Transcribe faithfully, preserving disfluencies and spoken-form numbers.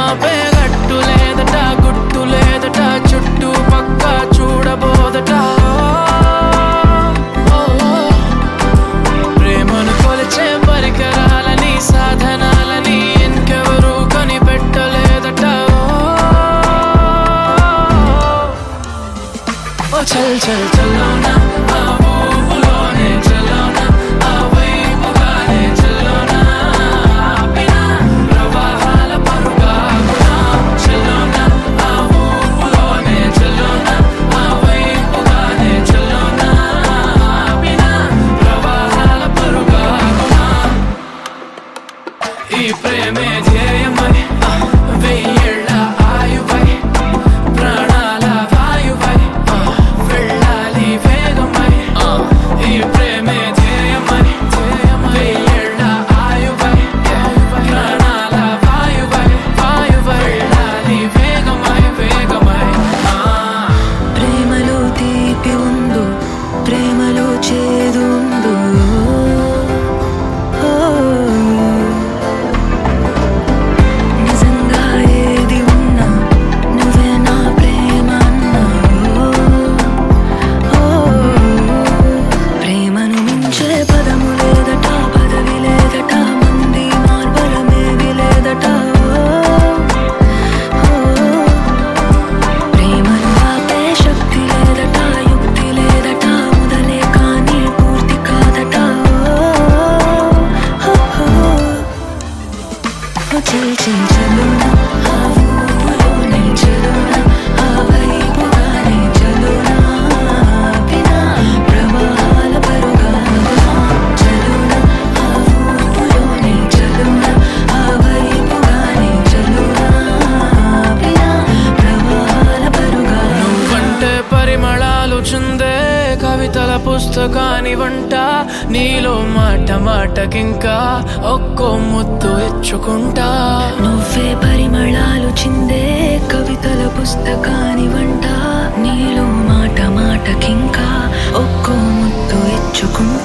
ఆపే గట్టు లేదట గుట్టు లేదట చుట్టూ పక్క చూడబోదట ప్రేమను కొలిచే పరికరాలని సాధనాలని ఇంకెవరూ కనిపెట్టలేదట ఓ చల్ చల్ చల్లోనా ఆ ఊపులోనే చల్లోనా ఆ వైపుగానే చల్లోనా ఆపినా ప్రవాహాల పరుగాగునా చల్లోనా ఆ ఊపులోనే చల్లోనా ఆ వైపుగానే చల్లోనా ఆపినా ప్రవాహాల పరుగాగునా ఈ ప్రేమే ధ్యేయమై వెయ్యేళ్ళ ఆయువై ప్రాణాల వాయువై వెళ్ళాలి వేగమై ఈ ప్రేమే ధ్యేయమై వెయ్యేళ్ళ ఆయువై ప్రాణాల వాయువై వాయువై వెళ్ళాలి వేగమై వేగమై ప్రేమలో తీపి ఉందో ప్రేమలో చేదు ఉందో ఓ, నిజంగా ఏది ఉన్నా నువ్వే నా ప్రేమ అన్నావు ఓ, ప్రేమను మించే పదము లేదట పదవి లేదట మంది మార్బలమేవి లేదట ఓ, ప్రేమను ఆపే శక్తి లేదట యుక్తి లేదట మొదలే కానీ పూర్తి కాదట ఓ, ఓ, ఓ, చల్ చల్ చలోనా ఆ ఊపులోనే చలోనా ఆ వైపుగానే చలోనా ఆపినా ప్రవాహాల పరుగాగునా చలోనా ఆ ఊపులోనే చలోనా ఆ వైపుగానే చలోనా ఆపినా ప్రవాహాల పరుగాగునా నువ్వంటే పరిమళాలు చుందే కవితల పుస్తకాని వంట నీలో మాట మాటకింకా ఒక్కో ముద్దు ఇచ్చుకుంటా నువ్వే పరిమళాలు చిందే కవితల పుస్తకాని వంట నీలో మాట మాటకింకా ఒక్కో ముద్దు ఇచ్చుకుంటా